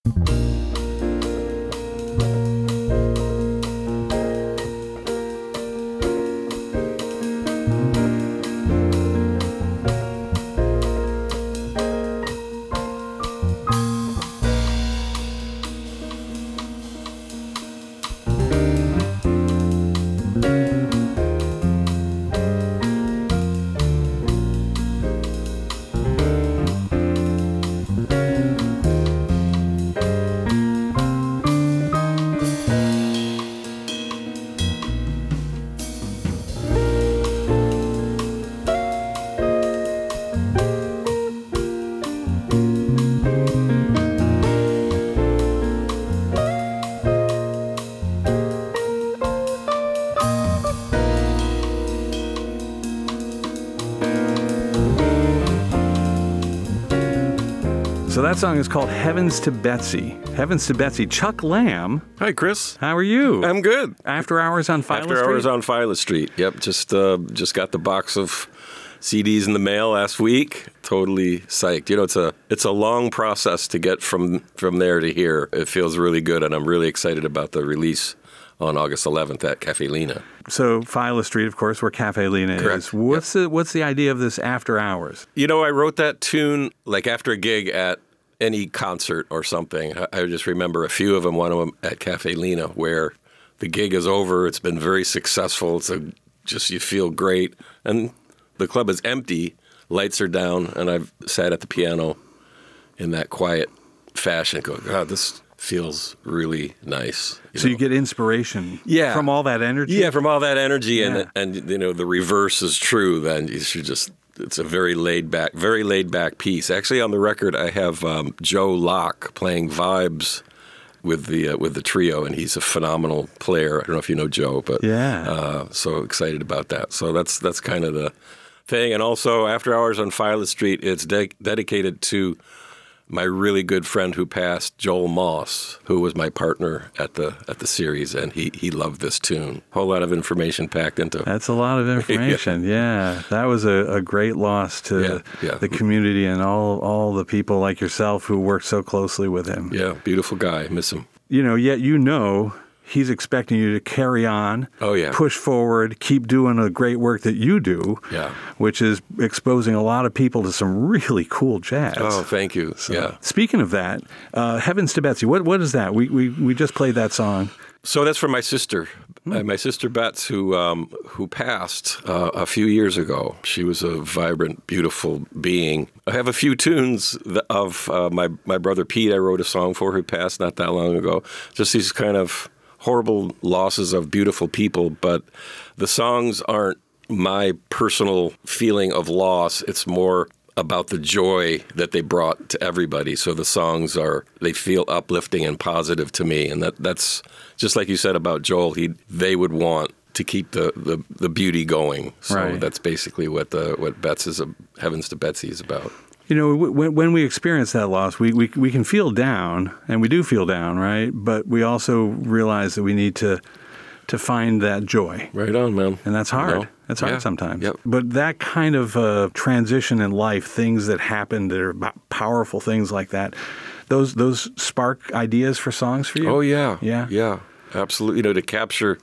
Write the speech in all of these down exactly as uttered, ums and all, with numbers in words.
So that song is called Heavens to Betsy. Heavens to Betsy. Chuck Lamb. Hi, Chris. How are you? I'm good. After Hours on Philo After Street? Hours on Philo Street. Yep, just uh, just got the box of C Ds in the mail last week. Totally psyched. You know, it's a it's a long process to get from from there to here. It feels really good, and I'm really excited about the release on August eleventh at Cafe Lena. So Philo Street, of course, where Cafe Lena Correct. is. What's Yep. the what's the idea of this After Hours? You know, I wrote that tune like after a gig at any concert or something. I, I just remember a few of them, one of them at Cafe Lena, where the gig is over. It's been very successful. It's a, just, you feel great. And the club is empty. Lights are down. And I've sat at the piano in that quiet fashion and go, God, this feels really nice. You so know? you get inspiration Yeah. from all that energy? Yeah, from all that energy. Yeah. And, and, you know, the reverse is true. Then you should just, it's a very laid back, very laid back piece. Actually, on the record, I have um, Joe Locke playing vibes with the uh, with the trio, and he's a phenomenal player. I don't know if you know Joe, but Yeah. uh, so excited about that. So that's that's kind of the thing. And also, After Hours on Philo Street, it's de- dedicated to my really good friend who passed, Joel Moss, who was my partner at the at the series, and he he loved this tune. Whole lot of information packed into it. That's a lot of information. yeah. yeah. That was a, a great loss to Yeah, yeah. the community and all all the people like yourself who worked so closely with him. Yeah, beautiful guy. Miss him. You know, yet you know he's expecting you to carry on, Oh, yeah. push forward, keep doing the great work that you do, Yeah. which is exposing a lot of people to some really cool jazz. Oh, thank you. So, Yeah. Speaking of that, uh, Heavens to Betsy, what what is that? We we we just played that song. So that's for my sister, uh, my sister Bets, who um, who passed uh, a few years ago. She was a vibrant, beautiful being. I have a few tunes th- of uh, my my brother Pete. I wrote a song for, who passed not that long ago. Just these kind of horrible losses of beautiful people, but the songs aren't my personal feeling of loss. It's more about the joy that they brought to everybody. So the songs are, they feel uplifting and positive to me. And that that's just like you said about Joel, he they would want to keep the, the, the beauty going. So Right. that's basically what the what Bets is, a, Heavens to Betsy is about. You know, when, when we experience that loss, we, we we can feel down, and we do feel down, right? But we also realize that we need to to find that joy. Right on, man. And that's hard. You know? That's hard Yeah. sometimes. Yep. But that kind of uh, transition in life, things that happen that are b- powerful things like that, those those spark ideas for songs for you? Oh, yeah. Yeah. Yeah, absolutely. You know, to capture,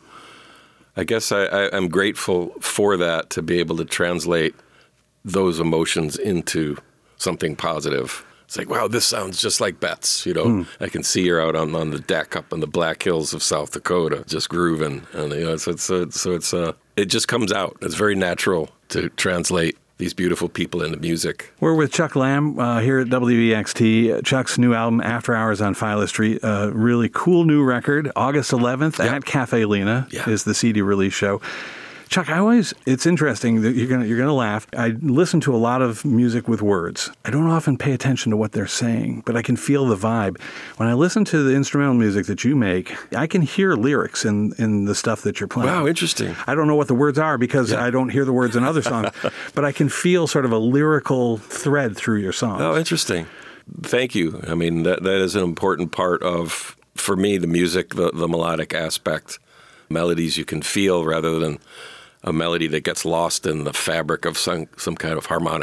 I guess I, I, I'm grateful for that, to be able to translate those emotions into something positive. It's like, wow, this sounds just like Bets, you know. Mm. I can see her out on, on the deck up in the Black Hills of South Dakota, just grooving. And, you know, so it's, uh, so it's, uh, it just comes out. It's very natural to translate these beautiful people into music. We're with Chuck Lamb uh, here at W E X T. Chuck's new album, After Hours on Philo Street, a really cool new record. August eleventh Yeah. at Cafe Lena Yeah. is the C D release show. Chuck, I always, it's interesting that you're gonna you're gonna laugh. I listen to a lot of music with words. I don't often pay attention to what they're saying, but I can feel the vibe. When I listen to the instrumental music that you make, I can hear lyrics in, in the stuff that you're playing. Wow, interesting. I don't know what the words are because Yeah. I don't hear the words in other songs, but I can feel sort of a lyrical thread through your songs. Oh, interesting. Thank you. I mean, that that is an important part of, for me, the music, the, the melodic aspect. Melodies you can feel rather than a melody that gets lost in the fabric of some some kind of harmonic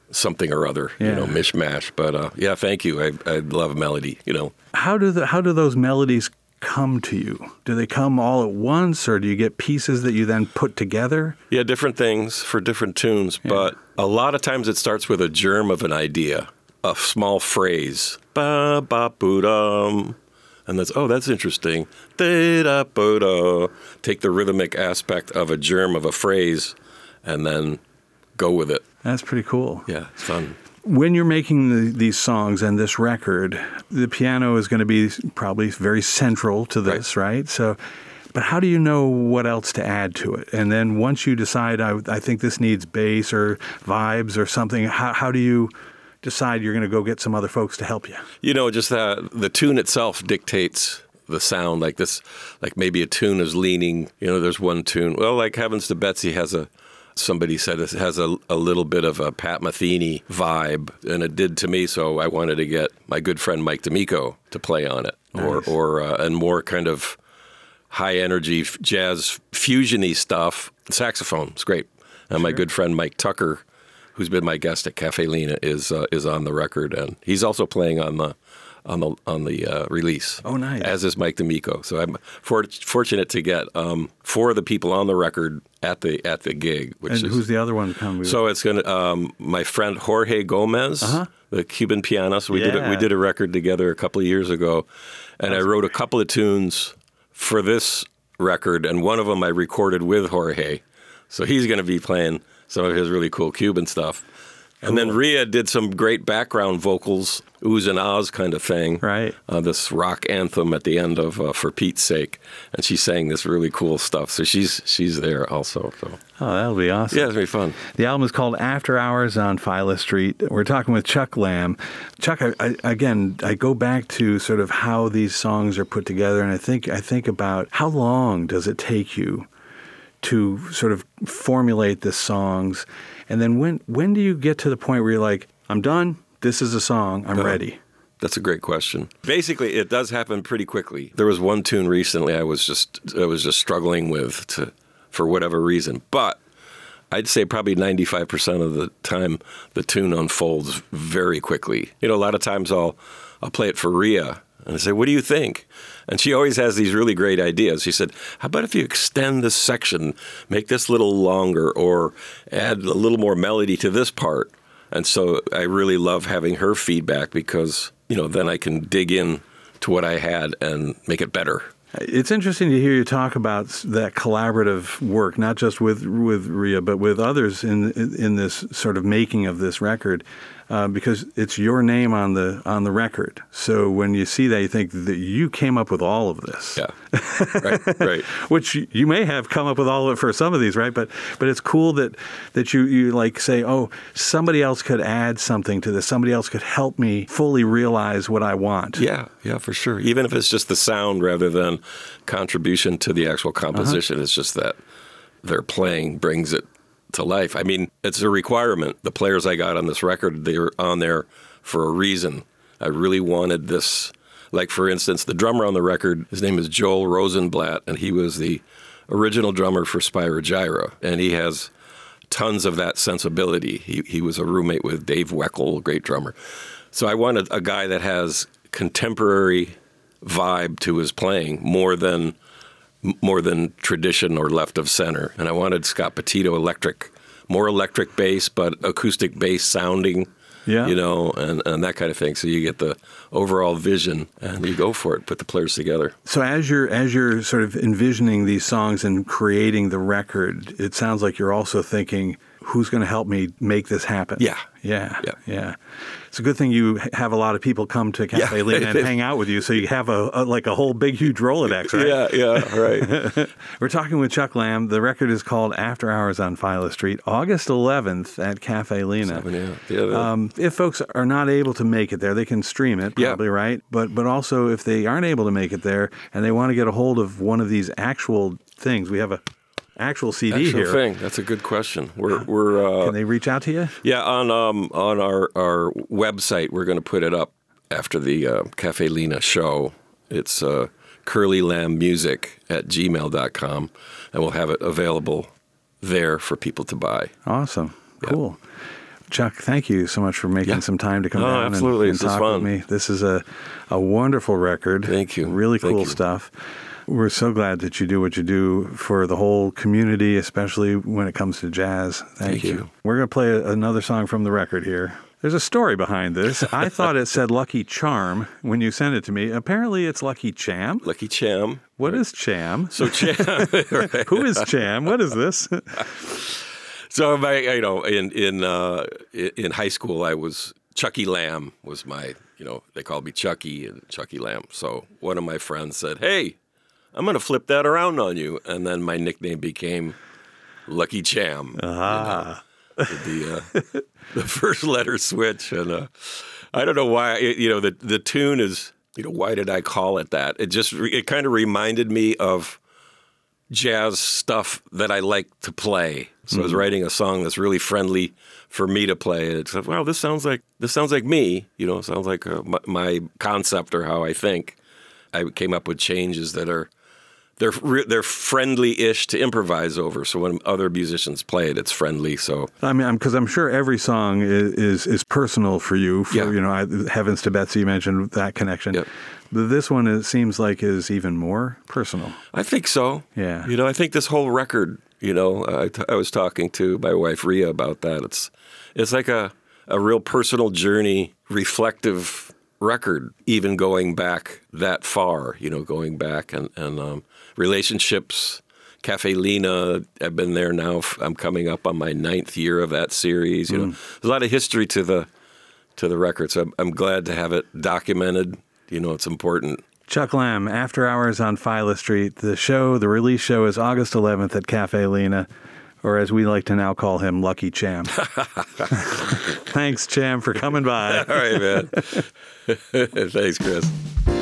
something or other, Yeah. you know, mishmash. But uh, yeah, thank you. I, I love melody, you know. How do the how do those melodies come to you? Do they come all at once, or do you get pieces that you then put together? Yeah, different things for different tunes, but a lot of times it starts with a germ of an idea, a small phrase, ba ba boo dum, and that's oh, that's interesting. Da da boo da. Take the rhythmic aspect of a germ of a phrase, and then go with it. That's pretty cool. Yeah, it's fun. When you're making the, these songs and this record, the piano is going to be probably very central to this, right? right? So, but how do you know what else to add to it? And then once you decide, I, I think this needs bass or vibes or something, how, how do you decide you're going to go get some other folks to help you? You know, just that the tune itself dictates the sound. Like this, like maybe a tune is leaning, you know, there's one tune. Well, like Heavens to Betsy has a, somebody said it has a, a little bit of a Pat Metheny vibe, and it did to me, so I wanted to get my good friend Mike D'Amico to play on it, Nice. or, or uh, and more kind of high-energy f- jazz fusion-y stuff. Saxophone is great. And my good friend Mike Tucker, who's been my guest at Cafe Lena, is uh, is on the record, and he's also playing on the on the on the uh, release. Oh, nice. As is Mike D'Amico. So I'm for, fortunate to get um, four of the people on the record at the at the gig. Which And is, who's the other one coming? so it's gonna um, my friend Jorge Gomez, Uh-huh. the Cuban pianist. We did a, Yeah. we did a record together a couple of years ago, and I wrote a couple of tunes for this record, and one of them I recorded with Jorge. So he's going to be playing some of his really cool Cuban stuff. And then Rhea did some great background vocals, oohs and ahs kind of thing. Right. Uh, this rock anthem at the end of uh, For Pete's Sake. And she sang this really cool stuff. So she's she's there also. So Oh, that'll be awesome. yeah, it's very fun. The album is called After Hours on Phyla Street. We're talking with Chuck Lamb. Chuck, I, I, again, I go back to sort of how these songs are put together, and I think I think about how long does it take you to sort of formulate the songs, and then when when do you get to the point where you're like, I'm done, this is a song, I'm Uh, ready? That's a great question. Basically, it does happen pretty quickly. There was one tune recently I was just I was just struggling with to for whatever reason, but I'd say probably ninety-five percent of the time the tune unfolds very quickly. You know, a lot of times I'll I'll play it for Rhea and I say, "What do you think?" And she always has these really great ideas. She said, "How about if you extend this section, make this a little longer, or add a little more melody to this part?" And so I really love having her feedback because, you know, then I can dig in to what I had and make it better. It's interesting to hear you talk about that collaborative work, not just with with Rhea, but with others in in this sort of making of this record, uh, because it's your name on the on the record. So when you see that, you think that you came up with all of this. Yeah, right, right. Which you may have come up with all of it for some of these, right? But but it's cool that that you you like say, oh, somebody else could add something to this. Somebody else could help me fully realize what I want. Yeah, yeah, for sure. Even if it's just the sound rather than contribution to the actual composition, uh-huh. It's just that their playing brings it to life. I mean, it's a requirement. The players I got on this record, they were on there for a reason. I really wanted this. Like, for instance, the drummer on the record, his name is Joel Rosenblatt, and he was the original drummer for Spyro Gyra, and he has tons of that sensibility. He he was a roommate with Dave Weckl, a great drummer. So I wanted a guy that has contemporary vibe to his playing more than more than tradition or left of center. And I wanted Scott Petito electric, more electric bass, but acoustic bass sounding. Yeah. You know, and, and that kind of thing. So you get the overall vision and you go for it, put the players together. So as you're as you're sort of envisioning these songs and creating the record, it sounds like you're also thinking, who's going to help me make this happen? Yeah. Yeah. Yeah. Yeah. It's a good thing you have a lot of people come to Cafe Yeah. Lena and hang out with you, so you have a, a like a whole big, huge Rolodex, right? Yeah, yeah, right. We're talking with Chuck Lamb. The record is called After Hours on Phyla Street, August eleventh at Cafe Lena. Seven, yeah. Yeah, that- Um, if folks are not able to make it there, they can stream it, Yeah. probably, right? But but also, if they aren't able to make it there and they want to get a hold of one of these actual things, we have a actual C D Actual here. thing. That's a good question. We're we're uh, Can they reach out to you? yeah on um on our our website. We're going to put it up after the uh, Cafe Lena show. It's uh, curly lamb music at gmail dot com, and we'll have it available there for people to buy. Awesome. Cool. Chuck, thank you so much for making Yeah. some time to come Oh, down and, absolutely. and This is talk fun. with me. This is a, a wonderful record. Thank you. Really Thank cool you. stuff. We're so glad that you do what you do for the whole community, especially when it comes to jazz. Thank, Thank you. you. We're going to play a, another song from the record here. There's a story behind this. I thought it said Lucky Charm when you sent it to me. Apparently it's Lucky Cham. Lucky Cham. What is Cham? So Cham. Right. Who is Cham? What is this? So my, you know, in in uh, in high school, I was Chucky Lamb was my, you know, they called me Chucky and Chucky Lamb. So one of my friends said, "Hey, I'm going to flip that around on you," and then my nickname became Lucky Cham. Ah. You know, the uh, the first letter switch, and uh, I don't know why. It, you know, the the tune is, you know, why did I call it that? It just it kind of reminded me of jazz stuff that I like to play. So mm-hmm. I was writing a song that's really friendly for me to play. And it's like, wow, this sounds like this sounds like me. You know, it sounds like uh, my, my concept or how I think. I came up with changes that are they're they're friendly-ish to improvise over. So when other musicians play it, it's friendly. So I mean, because I'm, I'm sure every song is is, is personal for you. For yeah. you know, I, Heavens to Betsy, you mentioned that connection. Yep. But this one, it seems like, is even more personal. I think so. Yeah. You know, I think this whole record, you know, I, t- I was talking to my wife, Rhea, about that. It's it's like a, a real personal journey, reflective record, even going back that far, you know, going back and, and um, relationships. Cafe Lena, I've been there now. I'm coming up on my ninth year of that series. You mm. know, there's a lot of history to the to the record, so I'm, I'm glad to have it documented. You know, it's important. Chuck Lamb, After Hours on Phyla Street. The show, the release show is August eleventh at Cafe Lena, or as we like to now call him, Lucky Cham. Thanks, Cham, for coming by. All right, man. Thanks, Chris.